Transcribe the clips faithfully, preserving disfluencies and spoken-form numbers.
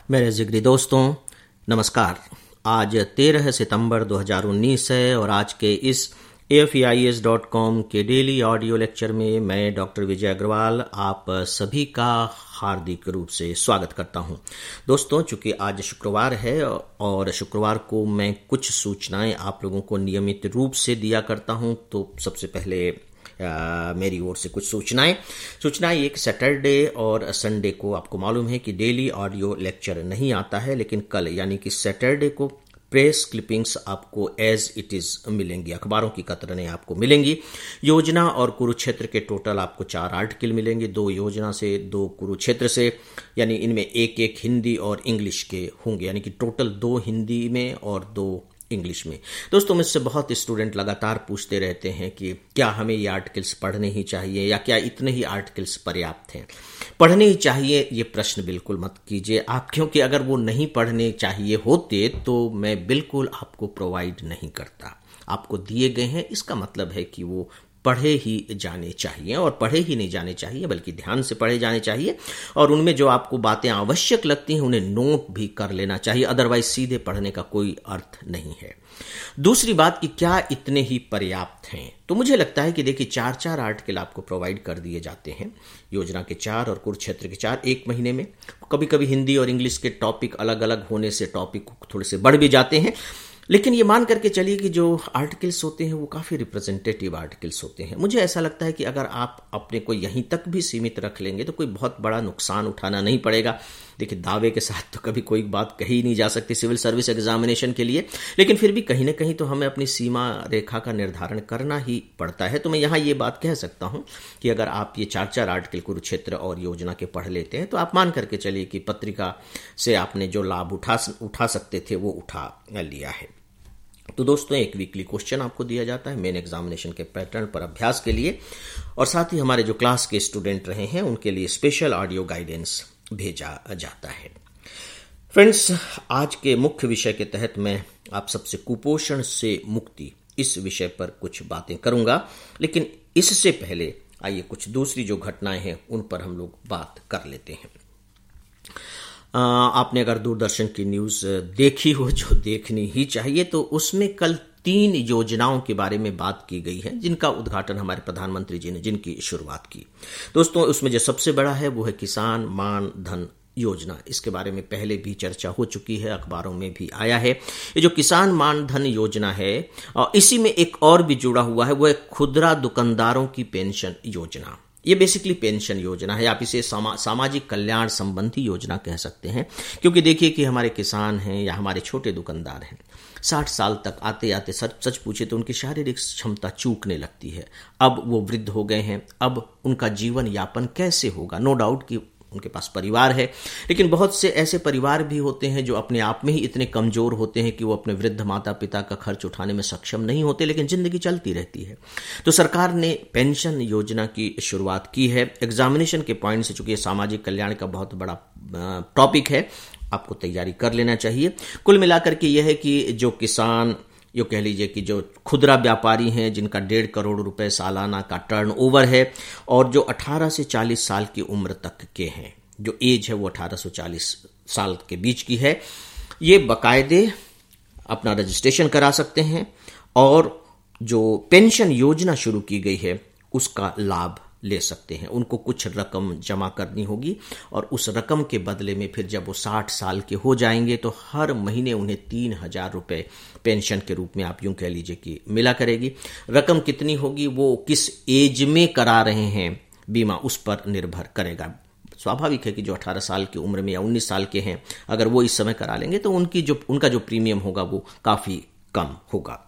मेरे जिगरी दोस्तों नमस्कार। आज तेरह सितंबर दो हज़ार उन्नीस है और आज के इस A F E I S dot com के डेली ऑडियो लेक्चर में मैं डॉक्टर विजय अग्रवाल आप सभी का हार्दिक रूप से स्वागत करता हूं। दोस्तों, चूंकि आज शुक्रवार है और शुक्रवार को मैं कुछ सूचनाएं आप लोगों को नियमित रूप से दिया करता हूं, तो सबसे पहले आ, मेरी ओर से कुछ सूचनाएं सूचनाएं एक सैटरडे और संडे को आपको मालूम है कि डेली ऑडियो लेक्चर नहीं आता है, लेकिन कल यानी कि सैटरडे को प्रेस क्लिपिंग्स आपको एज इट इज मिलेंगी, अखबारों की कतरनें आपको मिलेंगी। योजना और कुरुक्षेत्र के टोटल आपको चार आर्टिकल मिलेंगे, दो योजना से, दो कुरुक्षेत्र से, यानी इनमें एक एक हिंदी और इंग्लिश के होंगे, यानी कि टोटल दो हिंदी में और दो इंग्लिश में। दोस्तों, मुझसे बहुत स्टूडेंट लगातार पूछते रहते हैं कि क्या हमें ये आर्टिकल्स पढ़ने ही चाहिए या क्या इतने ही आर्टिकल्स पर्याप्त हैं। पढ़ने ही चाहिए ये प्रश्न बिल्कुल मत कीजिए आप, क्योंकि अगर वो नहीं पढ़ने चाहिए होते तो मैं बिल्कुल आपको प्रोवाइड नहीं करता। आपको दिए गए हैं, इसका मतलब है कि वो पढ़े ही जाने चाहिए, और पढ़े ही नहीं जाने चाहिए बल्कि ध्यान से पढ़े जाने चाहिए, और उनमें जो आपको बातें आवश्यक लगती हैं उन्हें नोट भी कर लेना चाहिए, अदरवाइज सीधे पढ़ने का कोई अर्थ नहीं है। दूसरी बात कि क्या इतने ही पर्याप्त हैं, तो मुझे लगता है कि देखिए चार चार आर्टिकल आपको प्रोवाइड कर दिए जाते हैं, योजना के चार और कुरुक्षेत्र के चार एक महीने में। कभी कभी हिंदी और इंग्लिश के टॉपिक अलग अलग होने से टॉपिक थोड़े से बढ़ भी जाते हैं, लेकिन ये मान करके चलिए कि जो आर्टिकल्स होते हैं वो काफ़ी रिप्रेजेंटेटिव आर्टिकल्स होते हैं। मुझे ऐसा लगता है कि अगर आप अपने को यहीं तक भी सीमित रख लेंगे तो कोई बहुत बड़ा नुकसान उठाना नहीं पड़ेगा। देखिए, दावे के साथ तो कभी कोई बात कही नहीं जा सकती सिविल सर्विस एग्जामिनेशन के लिए, लेकिन फिर भी कहीं ना कहीं तो हमें अपनी सीमा रेखा का निर्धारण करना ही पड़ता है। तो मैं यहाँ ये बात कह सकता हूँ कि अगर आप ये चार चार आर्टिकल कुरुक्षेत्र और योजना के पढ़ लेते हैं तो आप मान करके चलिए कि पत्रिका से आपने जो लाभ उठा उठा सकते थे वो उठा लिया है। तो दोस्तों, एक वीकली क्वेश्चन आपको दिया जाता है मेन एग्जामिनेशन के पैटर्न पर अभ्यास के लिए, और साथ ही हमारे जो क्लास के स्टूडेंट रहे हैं उनके लिए स्पेशल ऑडियो गाइडेंस भेजा जाता है। फ्रेंड्स, आज के मुख्य विषय के तहत मैं आप सबसे कुपोषण से मुक्ति इस विषय पर कुछ बातें करूंगा, लेकिन इससे पहले आइए कुछ दूसरी जो घटनाएं हैं उन पर हम लोग बात कर लेते हैं। आ, आपने अगर दूरदर्शन की न्यूज़ देखी हो, जो देखनी ही चाहिए, तो उसमें कल तीन योजनाओं के बारे में बात की गई है जिनका उद्घाटन हमारे प्रधानमंत्री जी ने जिनकी शुरुआत की। दोस्तों, उसमें जो सबसे बड़ा है वो है किसान मान धन योजना। इसके बारे में पहले भी चर्चा हो चुकी है, अखबारों में भी आया है। ये जो किसान मान धन योजना है, और इसी में एक और भी जुड़ा हुआ है, वो है खुदरा दुकानदारों की पेंशन योजना। ये बेसिकली पेंशन योजना है, आप इसे सामा, सामाजिक कल्याण संबंधी योजना कह सकते हैं, क्योंकि देखिए कि हमारे किसान हैं या हमारे छोटे दुकानदार हैं, साठ साल तक आते आते सच सच पूछे तो उनकी शारीरिक क्षमता चूकने लगती है। अब वो वृद्ध हो गए हैं, अब उनका जीवन यापन कैसे होगा? नो डाउट कि उनके पास परिवार है, लेकिन बहुत से ऐसे परिवार भी होते हैं जो अपने आप में ही इतने कमजोर होते हैं कि वो अपने वृद्ध माता पिता का खर्च उठाने में सक्षम नहीं होते, लेकिन जिंदगी चलती रहती है। तो सरकार ने पेंशन योजना की शुरुआत की है। एग्जामिनेशन के पॉइंट से, चूंकि सामाजिक कल्याण का बहुत बड़ा टॉपिक है, आपको तैयारी कर लेना चाहिए। कुल मिलाकर के यह है कि जो किसान, यो कह लीजिए कि जो खुदरा व्यापारी हैं जिनका डेढ़ करोड़ रुपए सालाना का टर्नओवर है, और जो अठारह से चालीस साल की उम्र तक के हैं, जो एज है वो अठारह से चालीस साल के बीच की है, ये बाकायदे अपना रजिस्ट्रेशन करा सकते हैं और जो पेंशन योजना शुरू की गई है उसका लाभ ले सकते हैं। उनको कुछ रकम जमा करनी होगी और उस रकम के बदले में फिर जब वो साठ साल के हो जाएंगे तो हर महीने उन्हें तीन हजार रुपये पेंशन के रूप में, आप यूं कह लीजिए कि मिला करेगी। रकम कितनी होगी, वो किस एज में करा रहे हैं बीमा, उस पर निर्भर करेगा। स्वाभाविक है कि जो अठारह साल की उम्र में या उन्नीस साल के हैं, अगर वो इस समय करा लेंगे तो उनकी जो उनका जो प्रीमियम होगा वो काफ़ी कम होगा।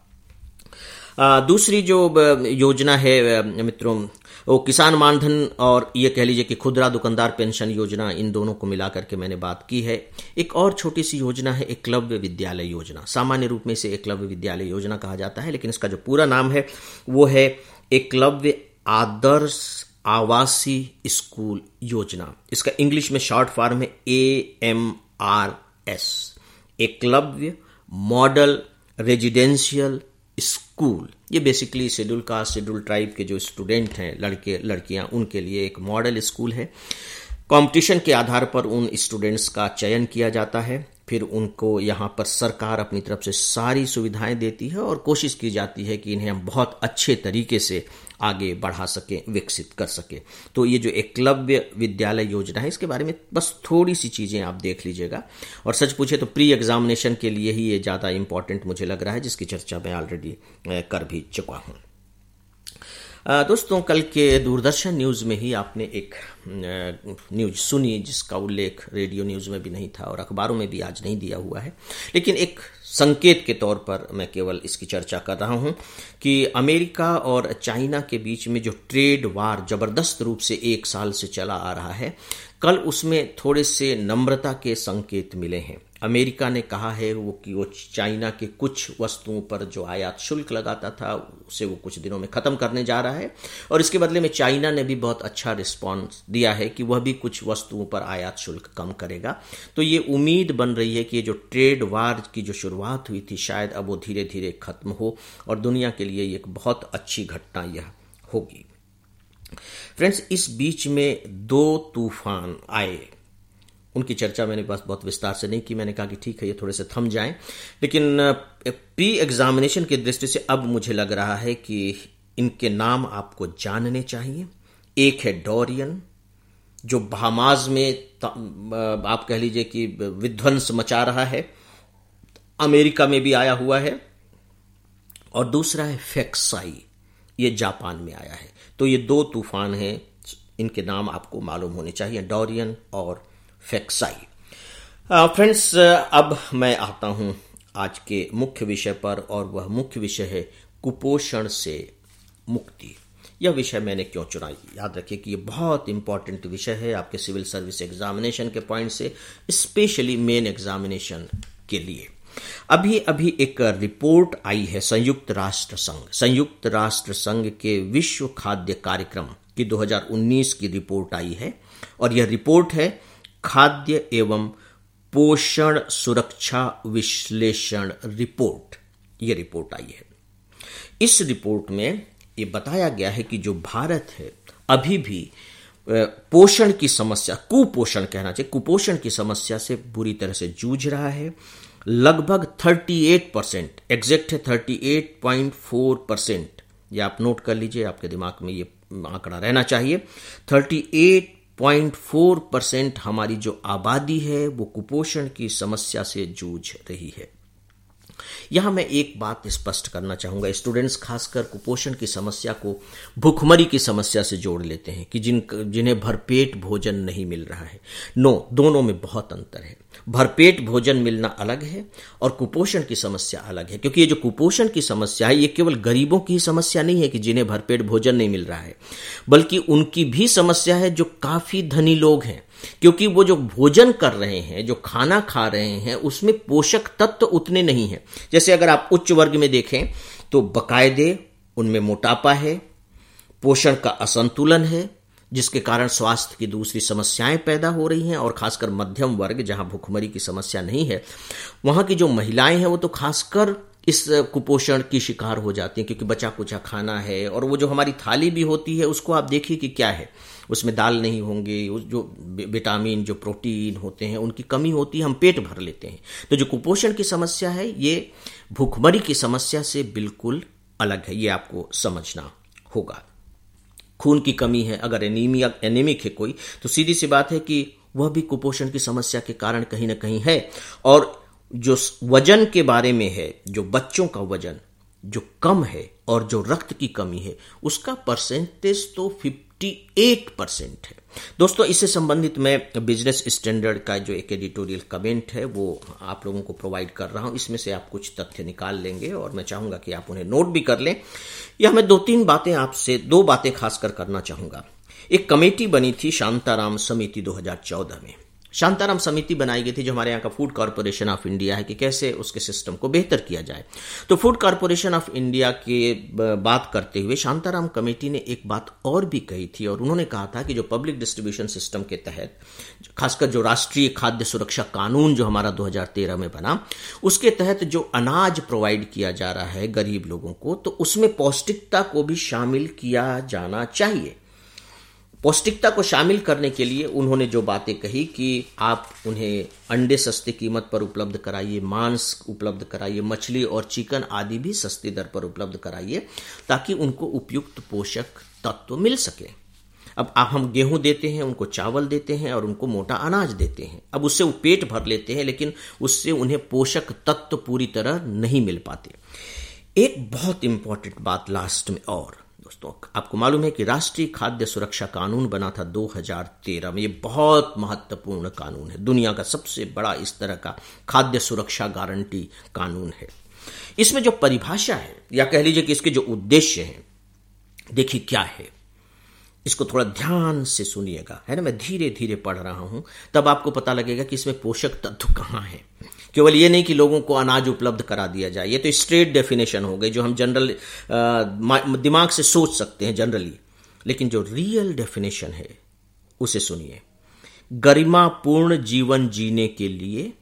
आ, दूसरी जो योजना है मित्रों, वो किसान मानधन और ये कह लीजिए कि खुदरा दुकानदार पेंशन योजना, इन दोनों को मिला करके मैंने बात की है। एक और छोटी सी योजना है एकलव्य विद्यालय योजना। सामान्य रूप में इसे एकलव्य विद्यालय योजना कहा जाता है, लेकिन इसका जो पूरा नाम है वो है एकलव्य आदर्श आवासीय स्कूल योजना। इसका इंग्लिश में शॉर्ट फॉर्म है A M R S, Eklavya model residential school. ये basically schedule caste schedule tribe के जो स्टूडेंट हैं, लड़के लड़कियां, उनके लिए एक मॉडल स्कूल है। कंपटीशन के आधार पर उन स्टूडेंट्स का चयन किया जाता है, फिर उनको यहाँ पर सरकार अपनी तरफ से सारी सुविधाएं देती है और कोशिश की जाती है कि इन्हें हम बहुत अच्छे तरीके से आगे बढ़ा सकें, विकसित कर सकें। तो ये जो एकलव्य विद्यालय योजना है, इसके बारे में बस थोड़ी सी चीज़ें आप देख लीजिएगा। और सच पूछे तो प्री एग्जामिनेशन के लिए ही ये ज़्यादा इंपॉर्टेंट मुझे लग रहा है, जिसकी चर्चा मैं ऑलरेडी कर भी चुका हूँ। दोस्तों, कल के दूरदर्शन न्यूज़ में ही आपने एक न्यूज़ सुनी जिसका उल्लेख रेडियो न्यूज़ में भी नहीं था और अखबारों में भी आज नहीं दिया हुआ है, लेकिन एक संकेत के तौर पर मैं केवल इसकी चर्चा कर रहा हूं कि अमेरिका और चाइना के बीच में जो ट्रेड वार जबरदस्त रूप से एक साल से चला आ रहा है, कल उसमें थोड़े से नम्रता के संकेत मिले हैं। अमेरिका ने कहा है वो कि वो चाइना के कुछ वस्तुओं पर जो आयात शुल्क लगाता था उसे वो कुछ दिनों में ख़त्म करने जा रहा है, और इसके बदले में चाइना ने भी बहुत अच्छा रिस्पॉन्स दिया है कि वह भी कुछ वस्तुओं पर आयात शुल्क कम करेगा। तो ये उम्मीद बन रही है कि ये जो ट्रेड वार की जो शुरुआत हुई थी, शायद अब वो धीरे धीरे खत्म हो और दुनिया के लिए एक बहुत अच्छी घटना यह होगी। फ्रेंड्स, इस बीच में दो तूफान आए, उनकी चर्चा मैंने बस बहुत विस्तार से नहीं की। मैंने कहा कि ठीक है, ये थोड़े से थम जाएं, लेकिन प्री एग्जामिनेशन की दृष्टि से अब मुझे लग रहा है कि इनके नाम आपको जानने चाहिए। एक है डोरियन, जो बहामाज में आप कह लीजिए कि विध्वंस मचा रहा है, अमेरिका में भी आया हुआ है, और दूसरा है फेक्साई, ये जापान में आया है। तो ये दो तूफान हैं, इनके नाम आपको मालूम होने चाहिए, डोरियन और फेक्साई। फ्रेंड्स, अब मैं आता हूं आज के मुख्य विषय पर, और वह मुख्य विषय है कुपोषण से मुक्ति। यह विषय मैंने क्यों चुना, याद रखिए कि यह बहुत इंपॉर्टेंट विषय है आपके सिविल सर्विस एग्जामिनेशन के पॉइंट से, स्पेशली मेन एग्जामिनेशन के लिए। अभी अभी एक रिपोर्ट आई है संयुक्त राष्ट्र संघ संयुक्त राष्ट्र संघ के विश्व खाद्य कार्यक्रम की दो हज़ार उन्नीस की रिपोर्ट आई है, और यह रिपोर्ट है खाद्य एवं पोषण सुरक्षा विश्लेषण रिपोर्ट। यह रिपोर्ट आई है। इस रिपोर्ट में यह बताया गया है कि जो भारत है अभी भी पोषण की समस्या, कुपोषण कहना चाहिए, कुपोषण की समस्या से बुरी तरह से जूझ रहा है। लगभग अड़तीस परसेंट, एग्जैक्ट है अड़तीस पॉइंट चार परसेंट, ये आप नोट कर लीजिए, आपके दिमाग में ये आंकड़ा रहना चाहिए। अड़तीस पॉइंट चार परसेंट हमारी जो आबादी है वो कुपोषण की समस्या से जूझ रही है। यहां मैं एक बात स्पष्ट करना चाहूंगा, स्टूडेंट्स खासकर कुपोषण की समस्या को भूखमरी की समस्या से जोड़ लेते हैं कि जिन जिन्हें भरपेट भोजन नहीं मिल रहा है। नो, दोनों में बहुत अंतर है। भरपेट भोजन मिलना अलग है और कुपोषण की समस्या अलग है, क्योंकि ये जो कुपोषण की समस्या है ये केवल गरीबों की समस्या नहीं है कि जिन्हें भरपेट भोजन नहीं मिल रहा है, बल्कि उनकी भी समस्या है जो काफी धनी लोग हैं, क्योंकि वो जो भोजन कर रहे हैं, जो खाना खा रहे हैं, उसमें पोषक तत्व उतने नहीं हैं। जैसे अगर आप उच्च वर्ग में देखें तो बकायदे उनमें मोटापा है, पोषण का असंतुलन है, जिसके कारण स्वास्थ्य की दूसरी समस्याएं पैदा हो रही हैं, और खासकर मध्यम वर्ग जहां भूखमरी की समस्या नहीं है, वहां की जो महिलाएं हैं वो तो खासकर इस कुपोषण की शिकार हो जाती हैं, क्योंकि बचा कुचा खाना है, और वो जो हमारी थाली भी होती है उसको आप देखिए कि क्या है, उसमें दाल नहीं होंगे, उस जो विटामिन, जो प्रोटीन होते हैं उनकी कमी होती है, हम पेट भर लेते हैं। तो जो कुपोषण की समस्या है ये भूखमरी की समस्या से बिल्कुल अलग है, ये आपको समझना होगा। खून की कमी है, अगर एनीमिया एनीमिक है कोई, तो सीधी सी बात है कि वह भी कुपोषण की समस्या के कारण कहीं ना कहीं है। और जो वजन के बारे में है, जो बच्चों का वजन जो कम है और जो रक्त की कमी है, उसका परसेंटेज तो अट्ठावन परसेंट है। दोस्तों, इससे संबंधित मैं बिजनेस स्टैंडर्ड का जो एक एडिटोरियल कमेंट है वो आप लोगों को प्रोवाइड कर रहा हूं, इसमें से आप कुछ तथ्य निकाल लेंगे और मैं चाहूंगा कि आप उन्हें नोट भी कर लें। या मैं दो तीन बातें आपसे, दो बातें खासकर करना चाहूंगा। एक कमेटी बनी थी शांताराम समिति दो हज़ार चौदह में। शांताराम समिति बनाई गई थी जो हमारे यहाँ का फूड कॉर्पोरेशन ऑफ इंडिया है, कि कैसे उसके सिस्टम को बेहतर किया जाए। तो फूड कॉर्पोरेशन ऑफ इंडिया की बात करते हुए शांताराम कमेटी ने एक बात और भी कही थी, और उन्होंने कहा था कि जो पब्लिक डिस्ट्रीब्यूशन सिस्टम के तहत, खासकर जो राष्ट्रीय खाद्य सुरक्षा कानून जो हमारा दो हज़ार तेरह में बना, उसके तहत जो अनाज प्रोवाइड किया जा रहा है गरीब लोगों को, तो उसमें पौष्टिकता को भी शामिल किया जाना चाहिए। पौष्टिकता को शामिल करने के लिए उन्होंने जो बातें कही कि आप उन्हें अंडे सस्ती कीमत पर उपलब्ध कराइए, मांस उपलब्ध कराइए, मछली और चिकन आदि भी सस्ती दर पर उपलब्ध कराइए ताकि उनको उपयुक्त पोषक तत्व मिल सके। अब आप हम गेहूं देते हैं, उनको चावल देते हैं और उनको मोटा अनाज देते हैं। अब उससे वो पेट भर लेते हैं, लेकिन उससे उन्हें पोषक तत्व पूरी तरह नहीं मिल पाते। एक बहुत इंपॉर्टेंट बात लास्ट में, और दोस्तों आपको मालूम है कि राष्ट्रीय खाद्य सुरक्षा कानून बना था दो हज़ार तेरह में। ये बहुत महत्वपूर्ण कानून है, दुनिया का सबसे बड़ा इस तरह का खाद्य सुरक्षा गारंटी कानून है। इसमें जो परिभाषा है या कह लीजिए कि इसके जो उद्देश्य हैं, देखिए क्या है, इसको थोड़ा ध्यान से सुनिएगा, है ना। मैं धीरे धीरे पढ़ रहा हूं, तब आपको पता लगेगा कि इसमें पोषक तत्व कहां है। केवल ये नहीं कि लोगों को अनाज उपलब्ध करा दिया जाए, ये तो स्ट्रेट डेफिनेशन हो गई जो हम जनरल दिमाग से सोच सकते हैं जनरली, लेकिन जो रियल डेफिनेशन है उसे सुनिए। गरिमापूर्ण जीवन जीने के लिए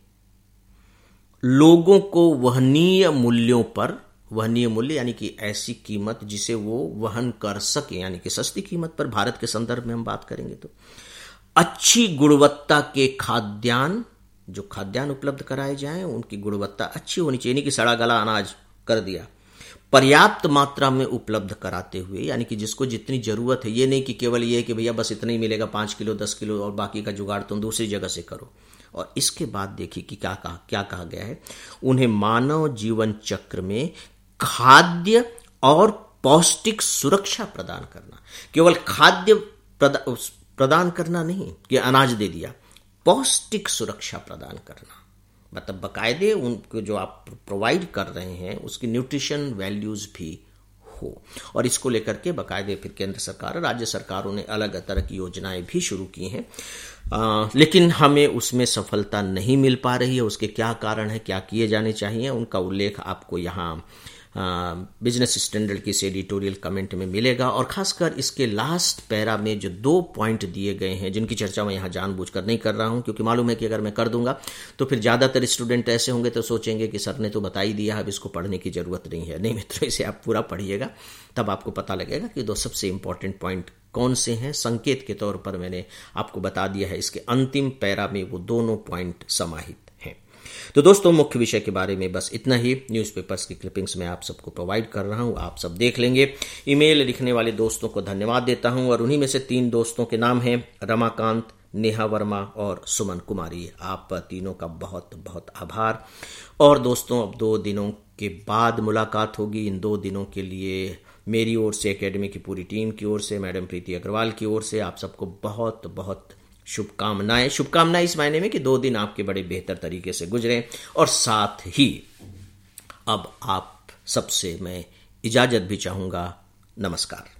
लोगों को वहनीय मूल्यों पर, वहनीय मूल्य यानी कि ऐसी कीमत जिसे वो वहन कर सके, यानी कि सस्ती कीमत पर, भारत के संदर्भ में हम बात करेंगे तो अच्छी गुणवत्ता के खाद्यान्न, जो खाद्यान्न उपलब्ध कराए जाएं उनकी गुणवत्ता अच्छी होनी चाहिए, नहीं कि सड़ा गला अनाज कर दिया, पर्याप्त मात्रा में उपलब्ध कराते हुए, यानी कि जिसको जितनी जरूरत है। ये नहीं कि केवल ये कि भैया बस इतना ही मिलेगा, पांच किलो दस किलो और बाकी का जुगाड़ तुम दूसरी जगह से करो। और इसके बाद देखिए कि क्या कहा क्या कहा गया है, उन्हें मानव जीवन चक्र में खाद्य और पौष्टिक सुरक्षा प्रदान करना। केवल खाद्य प्रदा, प्रदान करना नहीं कि अनाज दे दिया, पौष्टिक सुरक्षा प्रदान करना, मतलब बकायदे उनको जो आप प्रोवाइड कर रहे हैं उसकी न्यूट्रिशन वैल्यूज भी हो। और इसको लेकर के बकायदे फिर केंद्र सरकार और राज्य सरकारों ने अलग तरह की योजनाएं भी शुरू की हैं, आ, लेकिन हमें उसमें सफलता नहीं मिल पा रही है। उसके क्या कारण है, क्या किए जाने चाहिए, उनका उल्लेख आपको यहाँ बिजनेस स्टैंडर्ड की इस एडिटोरियल कमेंट में मिलेगा। और खासकर इसके लास्ट पैरा में जो दो पॉइंट दिए गए हैं, जिनकी चर्चा मैं यहाँ जानबूझकर नहीं कर रहा हूँ, क्योंकि मालूम है कि अगर मैं कर दूंगा तो फिर ज़्यादातर स्टूडेंट ऐसे होंगे तो सोचेंगे कि सर ने तो बता ही दिया, अब इसको पढ़ने की जरूरत नहीं है। नहीं मित्रों, इसे आप पूरा पढ़िएगा, तब आपको पता लगेगा कि दो सबसे इंपॉर्टेंट पॉइंट कौन से हैं। संकेत के तौर पर मैंने आपको बता दिया है, इसके अंतिम पैरा में वो दोनों पॉइंट समाहित हैं। तो दोस्तों, मुख्य विषय के बारे में बस इतना ही। न्यूज़पेपर्स की क्लिपिंग्स मैं आप सबको प्रोवाइड कर रहा हूं, आप सब देख लेंगे। ईमेल लिखने वाले दोस्तों को धन्यवाद देता हूं, और उन्हीं में से तीन दोस्तों के नाम हैं रमाकांत, नेहा वर्मा और सुमन कुमारी। आप तीनों का बहुत बहुत आभार। और दोस्तों, अब दो दिनों के बाद मुलाकात होगी। इन दो दिनों के लिए मेरी ओर से, एकेडमी की पूरी टीम की ओर से, मैडम प्रीति अग्रवाल की ओर से आप सबको बहुत बहुत शुभकामनाएं। शुभकामनाएं इस मायने में कि दो दिन आपके बड़े बेहतर तरीके से गुजरे, और साथ ही अब आप सबसे मैं इजाजत भी चाहूंगा। नमस्कार।